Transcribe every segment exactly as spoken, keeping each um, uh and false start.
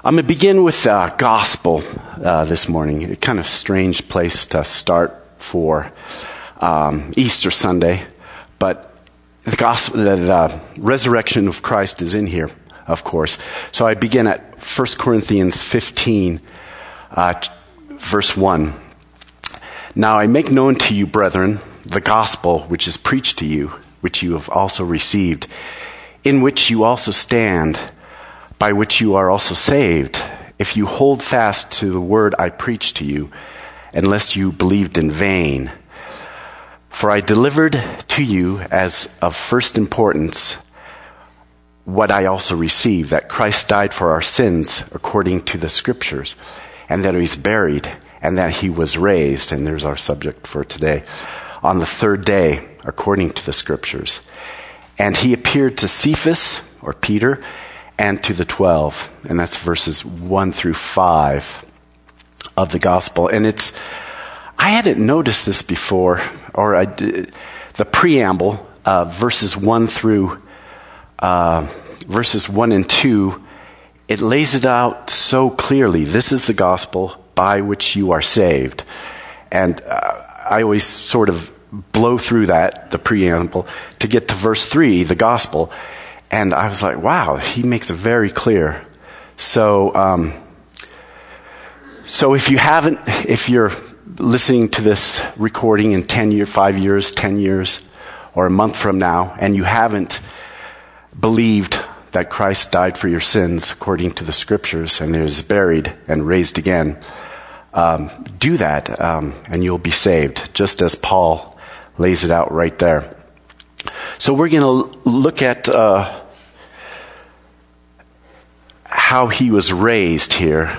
I'm going to begin with the gospel uh, this morning. A kind of strange place to start for um, Easter Sunday, but the gospel, the, the resurrection of Christ is in here, of course. So I begin at First Corinthians fifteen, uh, verse one. Now I make known to you, brethren, the gospel which is preached to you, which you have also received, in which you also stand, by which you are also saved, if you hold fast to the word I preached to you, unless you believed in vain. For I delivered to you as of first importance what I also received, that Christ died for our sins according to the Scriptures, and that he was buried, and that he was raised, and there's our subject for today, on the third day according to the Scriptures. And he appeared to Cephas, or Peter, and to the twelve. And that's verses one through five of the gospel. And it's, I hadn't noticed this before, or I did, the preamble, uh, verses one through, uh, verses one and two, it lays it out so clearly. This is the gospel by which you are saved. And uh, I always sort of blow through that, the preamble, to get to verse three, the gospel. And I was like, wow, he makes it very clear. So, um, so if you haven't, if you're listening to this recording in ten years, five years, ten years, or a month from now, and you haven't believed that Christ died for your sins according to the Scriptures, and is buried and raised again, um, do that, um, and you'll be saved, just as Paul lays it out right there. So we're going to look at uh, how he was raised here,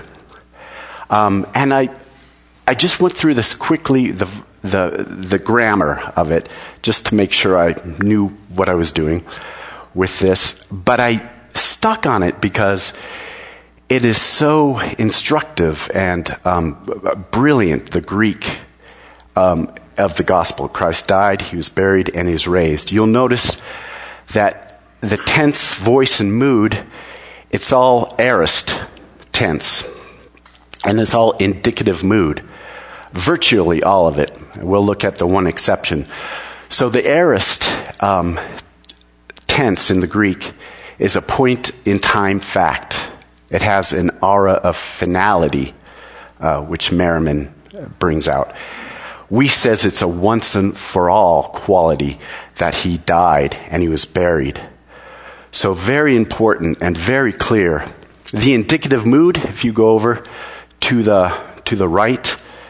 um, and I, I just went through this quickly, the the the grammar of it, just to make sure I knew what I was doing with this. But I stuck on it because it is so instructive and um, brilliant. The Greek Um, of the gospel. Christ died, he was buried, and he was raised. You'll notice that the tense, voice, and mood, it's all aorist tense. And it's all indicative mood. Virtually all of it. We'll look at the one exception. So the aorist um, tense in the Greek is a point-in-time fact. It has an aura of finality, uh, which Merriman brings out. We says it's a once and for all quality that he died and he was buried. So very important and very clear. The indicative mood, if you go over to the to the right,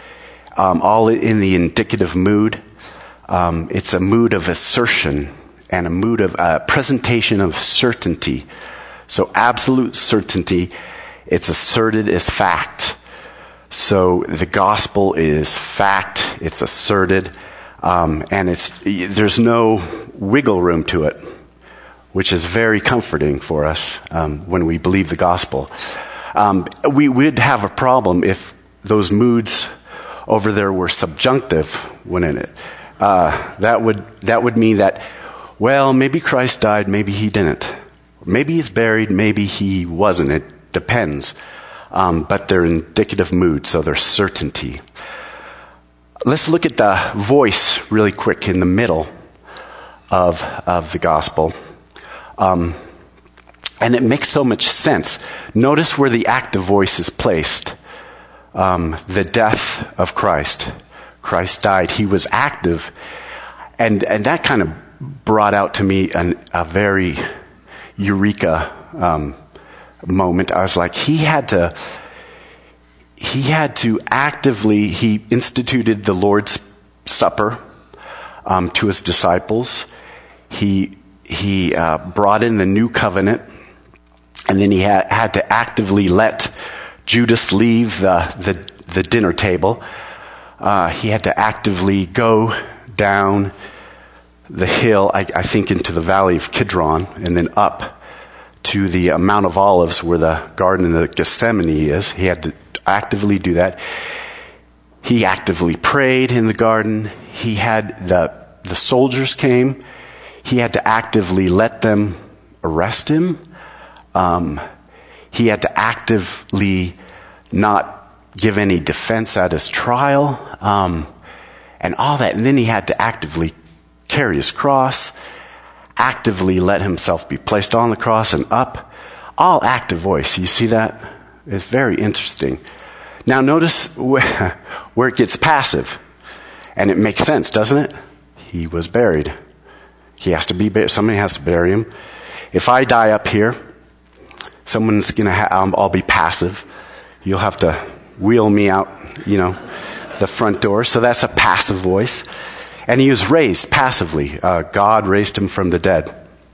um, all in the indicative mood, um, it's a mood of assertion and a mood of uh, presentation of certainty. So absolute certainty, it's asserted as fact. So the gospel is fact, it's asserted, um, and it's there's no wiggle room to it, which is very comforting for us um, when we believe the gospel. Um, we would have a problem if those moods over there were subjunctive, wouldn't it? Uh, that would that would mean that, well, maybe Christ died, maybe he didn't. Maybe he's buried, maybe he wasn't. It depends. Um, but they're indicative mood, so they're certainty. Let's look at the voice really quick in the middle of of the gospel. Um, and it makes so much sense. Notice where the active voice is placed. Um, the death of Christ. Christ died. He was active. And, and that kind of brought out to me an, a very eureka um moment. I was like, he had to, he had to actively, he instituted the Lord's Supper um, to his disciples. He he uh, brought in the new covenant, and then he had, had to actively let Judas leave the the, the dinner table. Uh, he had to actively go down the hill, I, I think, into the valley of Kidron, and then up to the Mount of Olives where the Garden of Gethsemane is. He had to actively do that. He actively prayed in the garden. He had the the soldiers came. He had to actively let them arrest him. Um, He had to actively not give any defense at his trial, um, and all that. And then he had to actively carry his cross, actively let himself be placed on the cross and up. All active voice. You see that? It's very interesting. Now notice where, where it gets passive. And it makes sense, doesn't it? He was buried. He has to be buried. Somebody has to bury him. If I die up here, someone's going to ha- I'll, I'll be passive. You'll have to wheel me out, you know, the front door. So that's a passive voice. And he was raised passively. Uh, God raised him from the dead.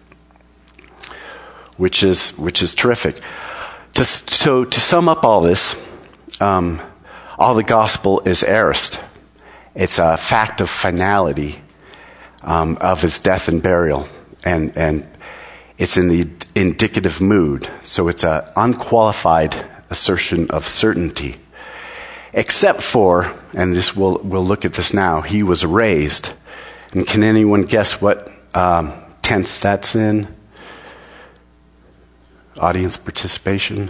Which is which is terrific. To, so to sum up all this, um, all the gospel is aorist. It's a fact of finality um, of his death and burial, and and it's in the indicative mood. So it's an unqualified assertion of certainty, except for, and this we'll we'll look at this now. He was raised, and can anyone guess what um, tense that's in? Audience participation.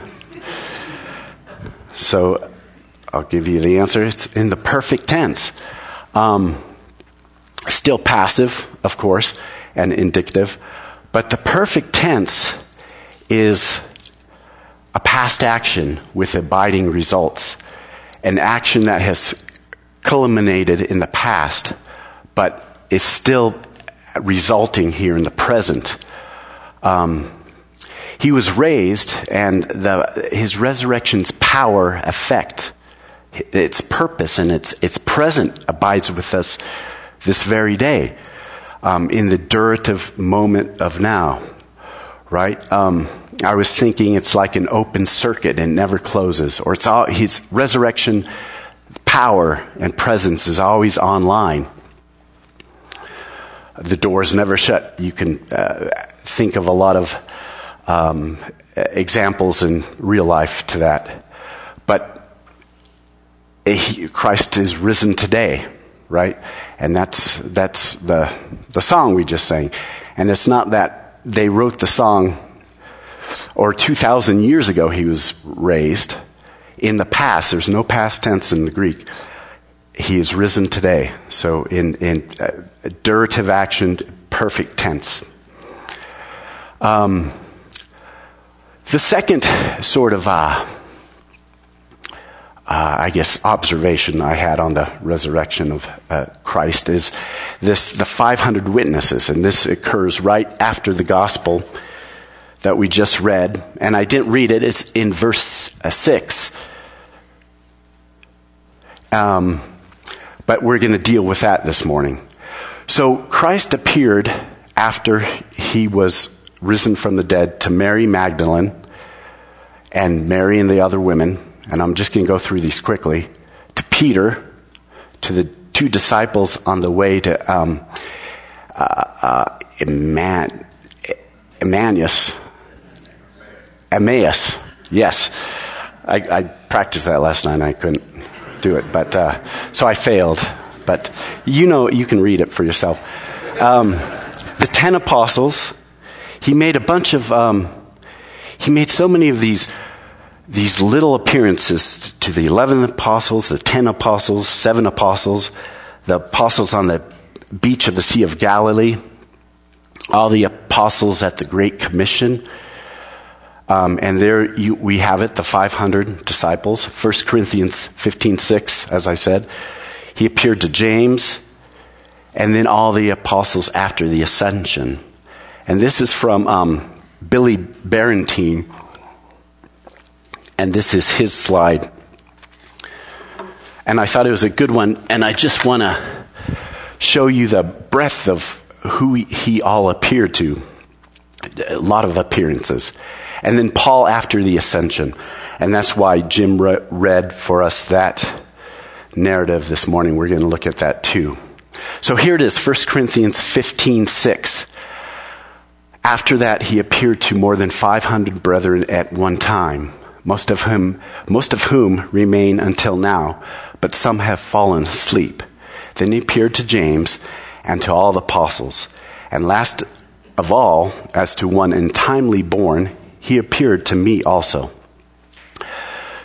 So I'll give you the answer. It's in the perfect tense. Um, still passive, of course, and indicative. But the perfect tense is a past action with abiding results. An action that has culminated in the past, but is still resulting here in the present. Um, He was raised, and the, his resurrection's power, effect, its purpose, and its its present abides with us this very day, um, in the durative moment of now, right? Um, I was thinking it's like an open circuit and never closes, or it's all, his resurrection power and presence is always online. The door's never shut. You can uh, think of a lot of Um, examples in real life to that. But he, Christ is risen today, right? And that's that's the the song we just sang. And it's not that they wrote the song or two thousand years ago he was raised. In the past, there's no past tense in the Greek. He is risen today. So in, in uh, durative action, perfect tense. Um, The second sort of, uh, uh, I guess, observation I had on the resurrection of uh, Christ is this: the five hundred witnesses, and this occurs right after the gospel that we just read. And I didn't read it; it's in verse uh, six. Um, but we're going to deal with that this morning. So Christ appeared after he was risen from the dead to Mary Magdalene and Mary and the other women, and I'm just going to go through these quickly, to Peter, to the two disciples on the way to um, uh, uh, Emman- Emmaus, Emmaus, yes. I, I practiced that last night and I couldn't do it, but uh, so I failed. But you know, you can read it for yourself. Um, the ten apostles. He made a bunch of, um, he made so many of these, these little appearances to the eleven apostles, the ten apostles, seven apostles, the apostles on the beach of the Sea of Galilee, all the apostles at the Great Commission. Um, and there you, we have it, the five hundred disciples. First Corinthians fifteen six, as I said. He appeared to James, and then all the apostles after the ascension. And this is from um, Billy Barentine, and this is his slide. And I thought it was a good one, and I just want to show you the breadth of who he all appeared to. A lot of appearances. And then Paul after the ascension. And that's why Jim re- read for us that narrative this morning. We're going to look at that too. So here it is, First Corinthians fifteen six. After that, he appeared to more than five hundred brethren at one time, most of whom, most of whom remain until now, but some have fallen asleep. Then he appeared to James and to all the apostles. And last of all, as to one untimely born, he appeared to me also.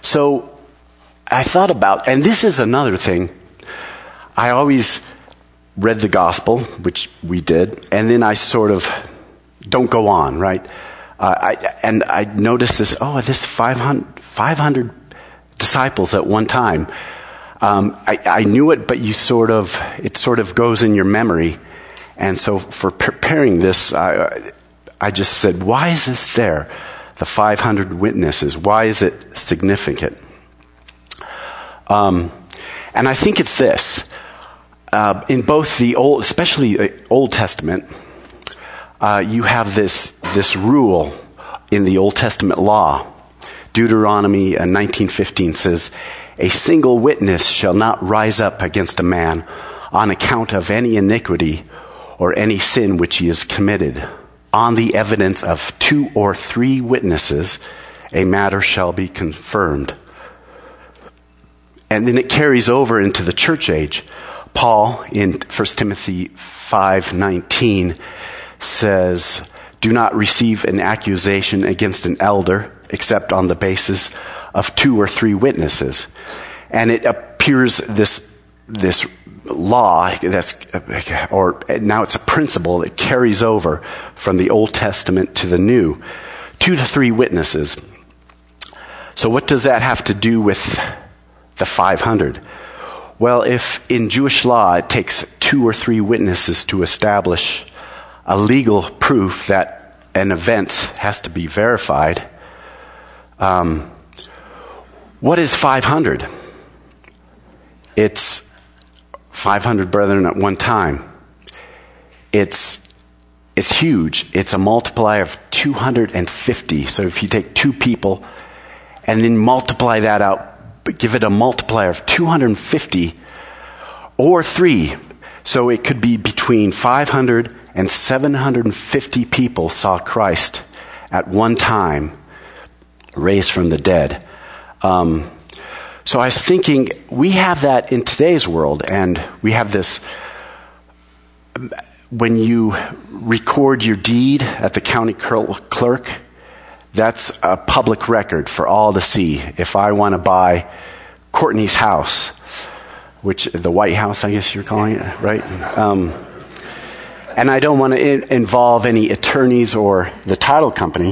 So I thought about, and this is another thing, I always read the gospel, which we did, and then I sort of don't go on, right? Uh, I, and I noticed this, oh, this five hundred, five hundred disciples at one time. Um, I, I knew it, but you sort of, it sort of goes in your memory. And so for preparing this, I, I just said, why is this there? The five hundred witnesses, why is it significant? Um, and I think it's this. Uh, in both the Old, especially the Old Testament, uh, you have this this rule in the Old Testament law. Deuteronomy nineteen fifteen says, "A single witness shall not rise up against a man on account of any iniquity or any sin which he has committed. On the evidence of two or three witnesses, a matter shall be confirmed." And then it carries over into the church age. Paul, in First Timothy five nineteen, says, "Do not receive an accusation against an elder except on the basis of two or three witnesses." And it appears this this law, that's, or now it's a principle that carries over from the Old Testament to the New. Two to three witnesses. So what does that have to do with the five hundred? Well, if in Jewish law it takes two or three witnesses to establish a legal proof that an event has to be verified, um, what is five hundred? It's five hundred brethren at one time. It's it's huge. It's a multiplier of two hundred fifty. So if you take two people and then multiply that out, but give it a multiplier of two hundred fifty or three. So it could be between five hundred and seven hundred fifty people saw Christ at one time raised from the dead. Um, so I was thinking, we have that in today's world, and we have this, when you record your deed at the county clerk, that's a public record for all to see. If I want to buy Courtney's house, which the White House, I guess you're calling it, right? Um, and I don't want to in- involve any attorneys or the title company,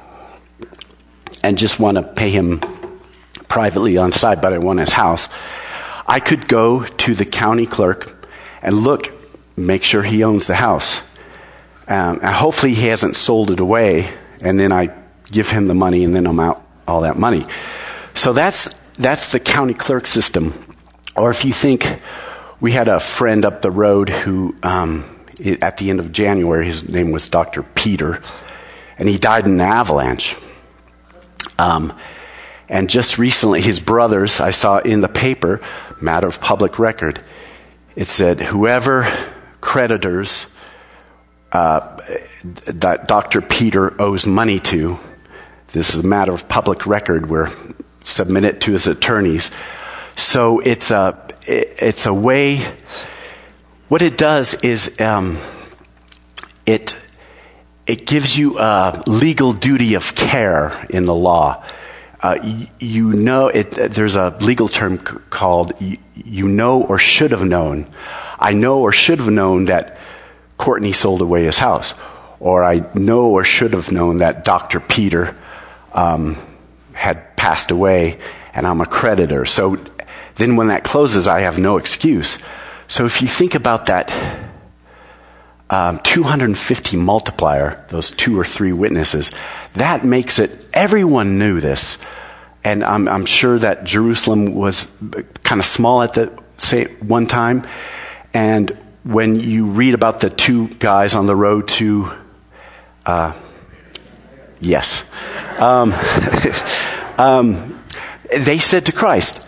and just want to pay him privately on the side, but I want his house. I could go to the county clerk and look, make sure he owns the house. Um, and hopefully he hasn't sold it away, and then I give him the money, and then I'm out all that money. So that's that's the county clerk system. Or if you think, we had a friend up the road who, um, at the end of January, his name was Doctor Peter, and he died in an avalanche. Um, and just recently, his brothers, I saw in the paper, matter of public record, it said, whoever creditors uh, that Doctor Peter owes money to, this is a matter of public record, we're submit it to his attorneys. So it's a it's a way. What it does is um, it it gives you a legal duty of care in the law. Uh, you, you know it. There's a legal term c- called you, you know or should have known. I know or should have known that Courtney sold away his house, or I know or should have known that Doctor Peter um, had passed away, and I'm a creditor. So then when that closes, I have no excuse. So if you think about that um, two hundred fifty multiplier, those two or three witnesses, that makes it, everyone knew this. And I'm, I'm sure that Jerusalem was kind of small at the say one time. And when you read about the two guys on the road to, uh, yes, um, um, they said to Christ,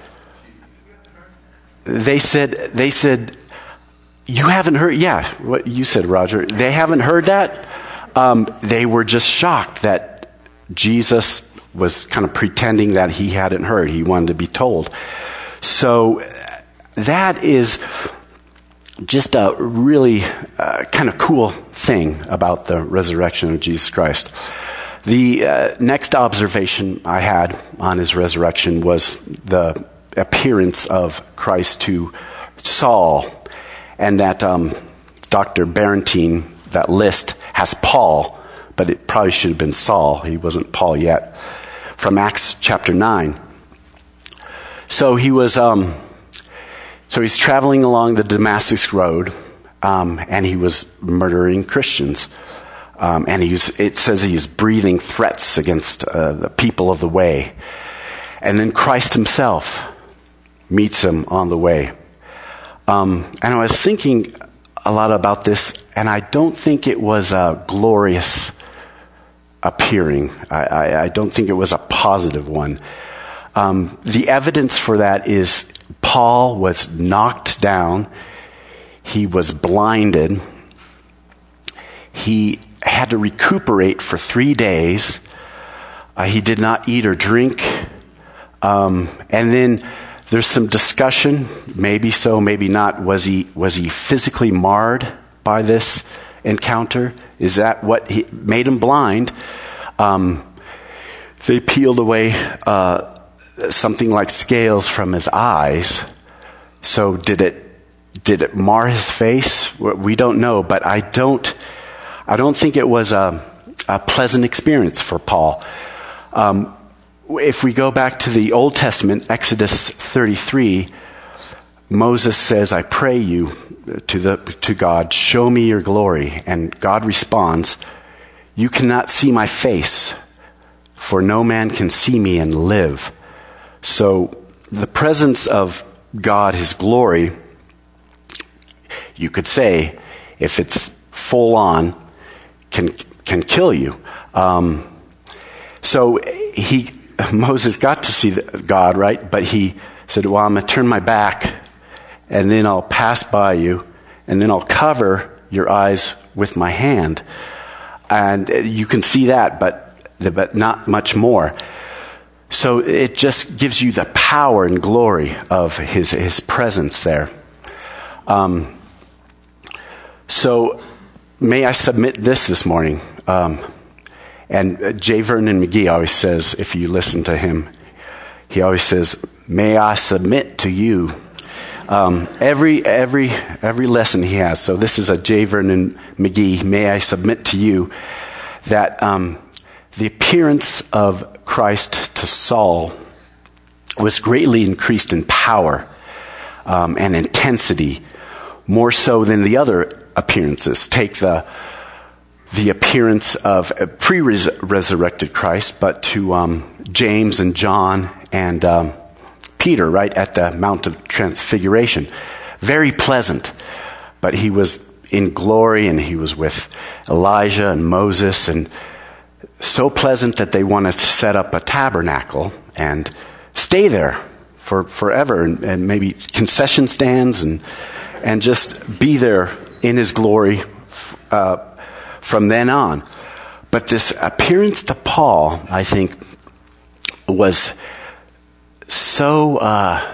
they said, they said, you haven't heard, yeah, what you said, Roger, they haven't heard that. Um, they were just shocked that Jesus was kind of pretending that he hadn't heard. He wanted to be told. So that is just a really uh, kind of cool thing about the resurrection of Jesus Christ. The uh, next observation I had on his resurrection was the appearance of Christ to Saul, and that um, Doctor Barentine, that list, has Paul, but it probably should have been Saul. He wasn't Paul yet. From Acts chapter nine. So he was, um, so he's traveling along the Damascus road, um, and he was murdering Christians. Um, and he was, it says he was breathing threats against uh, the people of the way. And then Christ himself meets him on the way. Um, and I was thinking a lot about this, and I don't think it was a glorious appearing. I, I, I don't think it was a positive one. Um, the evidence for that is Paul was knocked down. He was blinded. He had to recuperate for three days. Uh, he did not eat or drink. Um, and then there's some discussion, maybe so, maybe not. Was he was he physically marred by this encounter? Is that what he, made him blind? Um, they peeled away uh, something like scales from his eyes. So did it did it mar his face? We don't know, but I don't I don't think it was a, a pleasant experience for Paul. Um, if we go back to the Old Testament, Exodus thirty-three, Moses says, "I pray you to the to God, show me your glory." And God responds, "You cannot see my face, for no man can see me and live." So the presence of God, his glory, you could say, if it's full on, can can kill you. Um, so he Moses got to see God, right? But he said, "Well, I'm going to turn my back, and then I'll pass by you, and then I'll cover your eyes with my hand." And you can see that, but but not much more. So it just gives you the power and glory of his his presence there. Um, so may I submit this this morning? Um, and J. Vernon McGee always says, if you listen to him, he always says, "May I submit to you?" Um, every every every lesson he has. So this is a J. Vernon McGee. "May I submit to you that um, the appearance of Christ to Saul was greatly increased in power um, and intensity, more so than the other appearances." Take the the appearance of a pre-resurrected Christ, but to um, James and John and um, Peter, right at the Mount of Transfiguration. Very pleasant, but he was in glory, and he was with Elijah and Moses, and so pleasant that they wanted to set up a tabernacle and stay there for forever, and, and maybe concession stands, and and just be there in his glory uh, from then on. But this appearance to Paul, I think, was so uh,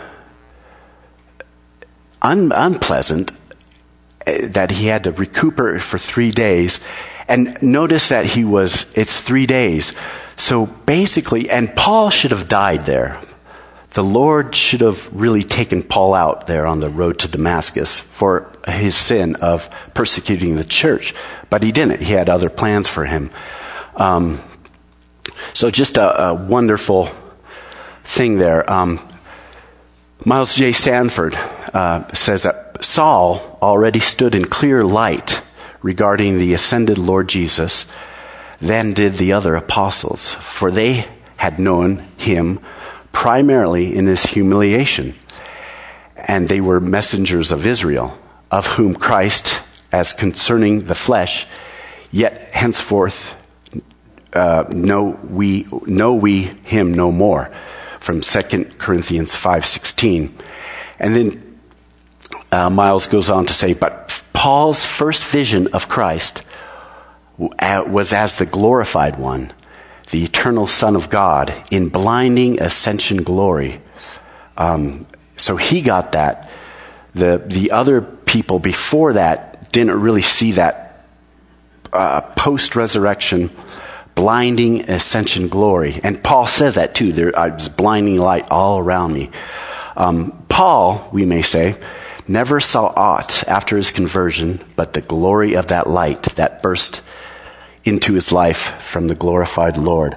un- unpleasant that he had to recuperate for three days. And notice that he was, it's three days. So basically, and Paul should have died there. The Lord should have really taken Paul out there on the road to Damascus for his sin of persecuting the church. But he didn't. He had other plans for him. Um, so just a, a wonderful thing there. Um, Miles J. Sanford uh, says that Saul already stood in clear light regarding the ascended Lord Jesus, then did the other apostles, for they had known him primarily in his humiliation, and they were messengers of Israel, of whom Christ, as concerning the flesh, yet henceforth uh, know we know we him no more, from Second Corinthians five sixteen. And then uh, Miles goes on to say, but Paul's first vision of Christ was as the glorified one, the eternal Son of God, in blinding ascension glory. Um, so he got that. The the other people before that didn't really see that uh, post-resurrection blinding ascension glory. And Paul says that too. There is blinding light all around me. Um, Paul, we may say, never saw aught after his conversion but the glory of that light that burst into his life from the glorified Lord.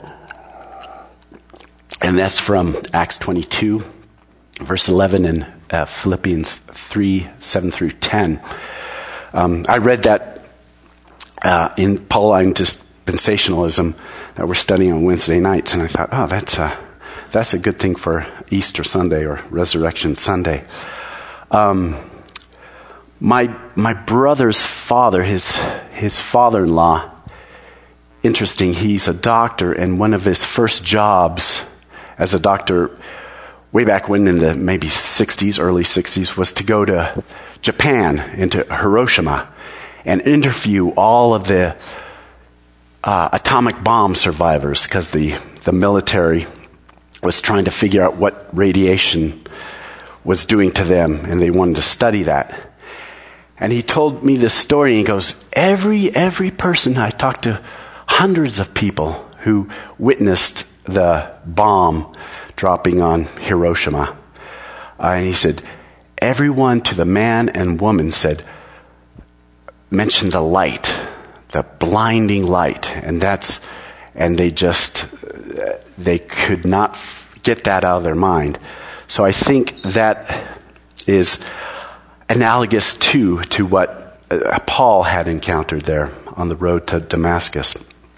And that's from Acts twenty-two, verse eleven, and uh, Philippians three, seven through ten. Um, I read that uh, in Pauline dispensationalism that we're studying on Wednesday nights, and I thought, oh, that's a, that's a good thing for Easter Sunday or Resurrection Sunday. Um, my my brother's father, his his father-in-law, interesting, he's a doctor, and one of his first jobs as a doctor way back when in the maybe sixties, early sixties, was to go to Japan, into Hiroshima, and interview all of the uh, atomic bomb survivors, because the, the military was trying to figure out what radiation was doing to them, and they wanted to study that. And he told me this story, and he goes, every every person, I talked to hundreds of people who witnessed the bomb dropping on Hiroshima. Uh, and he said, everyone to the man and woman said, mentioned the light, the blinding light. And that's, and they just, they could not get that out of their mind. So I think that is analogous too to what uh, Paul had encountered there on the road to Damascus.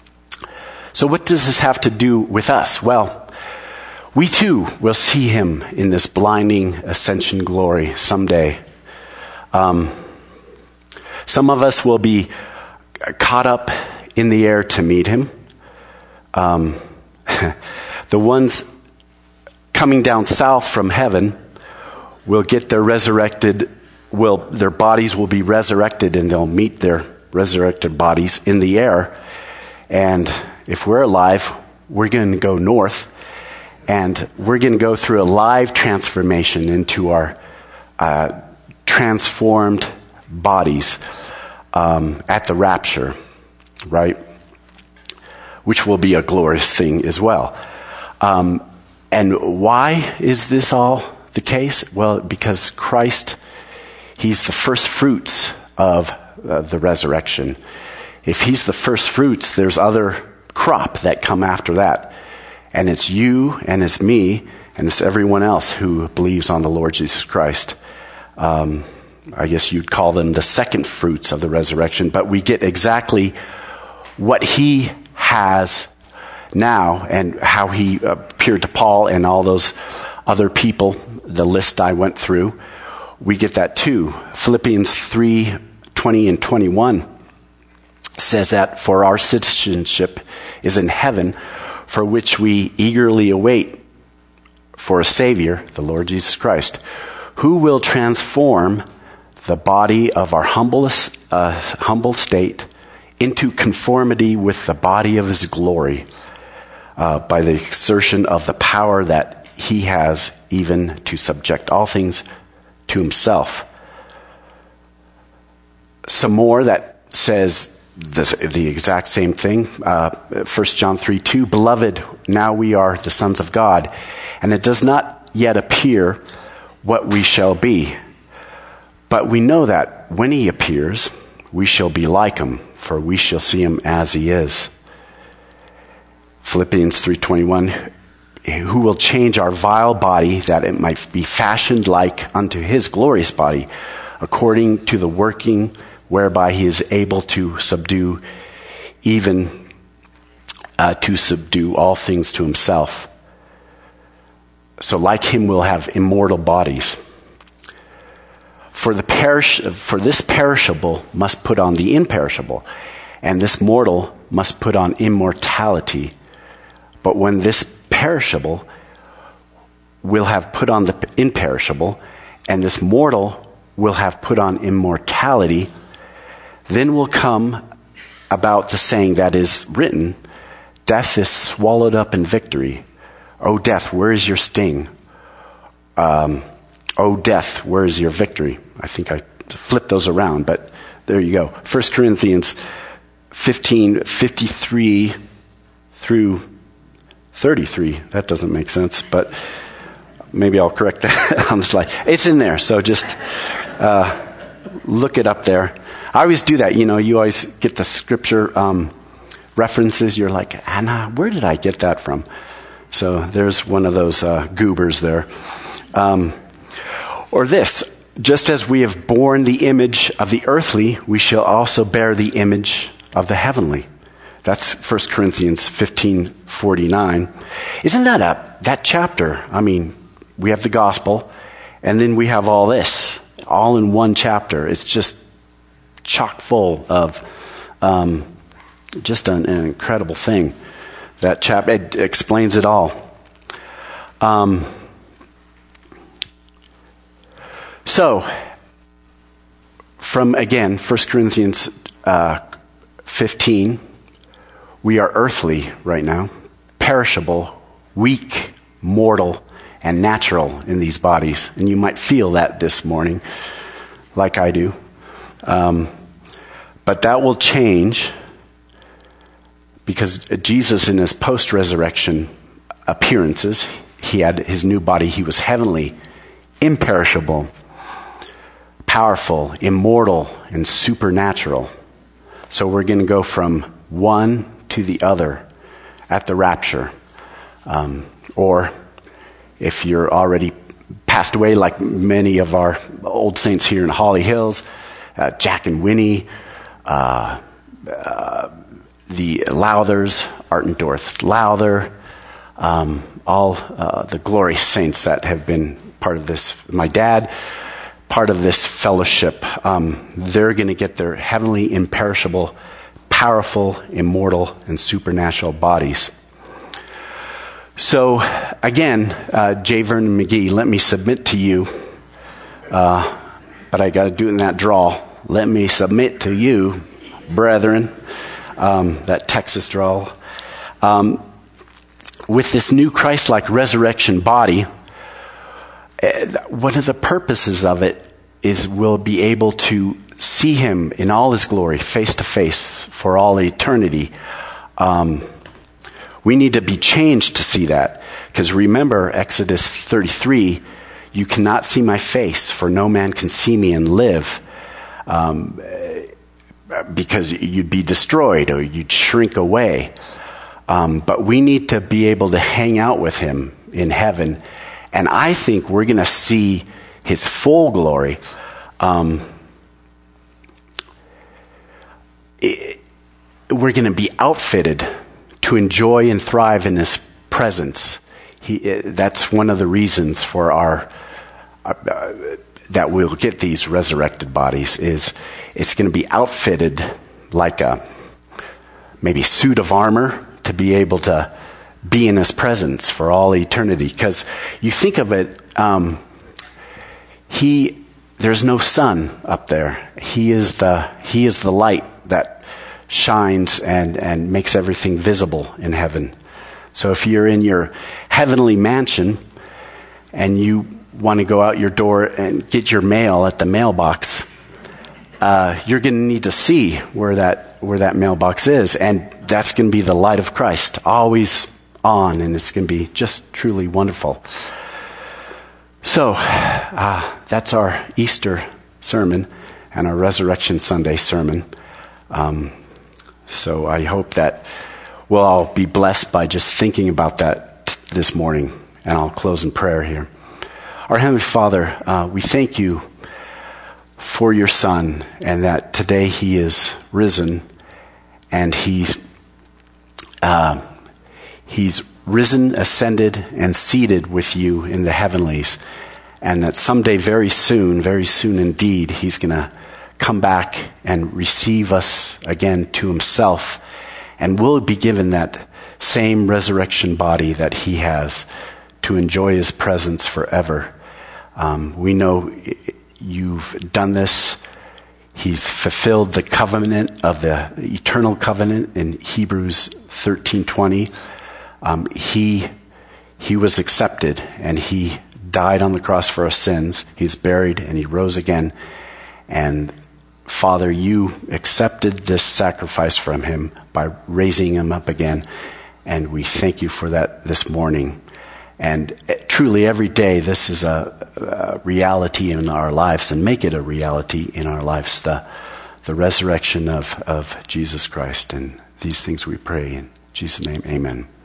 So what does this have to do with us? Well, we too will see him in this blinding ascension glory someday. Um, some of us will be caught up in the air to meet him. Um, the ones coming down south from heaven will get their resurrected, will their bodies will be resurrected, and they'll meet their resurrected bodies in the air. And if we're alive, we're going to go north, and we're going to go through a live transformation into our uh, transformed bodies um, at the rapture, right? Which will be a glorious thing as well. Um, and why is this all the case? Well, because Christ, he's the first fruits of uh, the resurrection. If he's the first fruits, there's other crop that come after that. And it's you, and it's me, and it's everyone else who believes on the Lord Jesus Christ. Um, I guess you'd call them the second fruits of the resurrection, but we get exactly what he has now and how he appeared to Paul and all those other people, the list I went through. We get that too. Philippians three, twenty and twenty-one says that for our citizenship is in heaven, for which we eagerly await for a Savior, the Lord Jesus Christ, who will transform the body of our humblest, uh, humble state into conformity with the body of his glory uh, by the exertion of the power that he has even to subject all things to himself. Some more that says the, the exact same thing. Uh, First John three two, Beloved, now we are the sons of God, and it does not yet appear what we shall be. But we know that when he appears, we shall be like him, for we shall see him as he is. Philippians three twenty-one, who will change our vile body that it might be fashioned like unto his glorious body, according to the working whereby he is able to subdue, even uh, to subdue all things to himself. So like him, we'll have immortal bodies. For the perish, for this perishable must put on the imperishable, and this mortal must put on immortality. But when this perishable will have put on the imperishable, and this mortal will have put on immortality, then will come about the saying that is written, death is swallowed up in victory. O death, where is your sting? Um, O death, where is your victory? I think I flipped those around, but there you go. First Corinthians fifteen fifty-three through thirty-three. That doesn't make sense, but maybe I'll correct that on the slide. It's in there, so just uh, look it up there. I always do that. You know, you always get the scripture um, references. You're like, Anna, where did I get that from? So there's one of those uh, goobers there. Um, or this, just as we have borne the image of the earthly, we shall also bear the image of the heavenly. That's First Corinthians fifteen forty-nine. Isn't that a, that chapter? I mean, we have the gospel, and then we have all this, all in one chapter. It's just chock full of um, just an, an incredible thing. That chapter it explains it all. Um, so, from again, First Corinthians uh, fifteen, we are earthly right now, perishable, weak, mortal, and natural in these bodies. And you might feel that this morning, like I do. Um, but that will change because Jesus, in his post-resurrection appearances, he had his new body. He was heavenly, imperishable, powerful, immortal, and supernatural. So we're going to go from one to the other at the rapture. Um, or if you're already passed away, like many of our old saints here in Holly Hills, uh, Jack and Winnie, uh, uh, the Lowthers, Art and Dorothy Lowther, um, all uh, the glory saints that have been part of this, my dad, part of this fellowship, um, they're going to get their heavenly, imperishable, powerful, immortal, and supernatural bodies. So, again, uh, J. Vernon McGee, let me submit to you, uh, but I got to do it in that drawl. Let me submit to you, brethren, um, that Texas drawl. Um, with this new Christ-like resurrection body, uh, one of the purposes of it is we'll be able to see him in all his glory, face to face, for all eternity. Um, we need to be changed to see that. Because remember, Exodus thirty-three, you cannot see my face, for no man can see me and live. Um, because you'd be destroyed or you'd shrink away. Um, but we need to be able to hang out with him in heaven. And I think we're going to see his full glory. Um, it, we're going to be outfitted to enjoy and thrive in his presence. He, it, that's one of the reasons for our uh, uh, that we'll get these resurrected bodies. Is it's going to be outfitted like a maybe suit of armor to be able to be in his presence for all eternity. Because you think of it, um, he there's no sun up there. He is the he is the light that shines and, and makes everything visible in heaven. So if you're in your heavenly mansion and you want to go out your door and get your mail at the mailbox, uh, you're going to need to see where that where that mailbox is, and that's going to be the light of Christ, always on, and it's going to be just truly wonderful. So uh, that's our Easter sermon and our Resurrection Sunday sermon. Um, so I hope that we'll all be blessed by just thinking about that t- this morning. And I'll close in prayer here. Our Heavenly Father, uh, we thank you for your Son, and that today he is risen, and he's uh, he's risen, ascended, and seated with you in the heavenlies, and that someday very soon, very soon indeed, he's going to come back and receive us again to himself, and we'll be given that same resurrection body that he has to enjoy his presence forever. Um, we know you've done this. He's fulfilled the covenant of the eternal covenant in Hebrews thirteen twenty. Um, he he was accepted, and he died on the cross for our sins. He's buried, and he rose again. And Father, you accepted this sacrifice from him by raising him up again. And we thank you for that this morning. And truly every day this is a, a reality in our lives, and make it a reality in our lives, the, the resurrection of, of Jesus Christ. And these things we pray in Jesus' name, amen.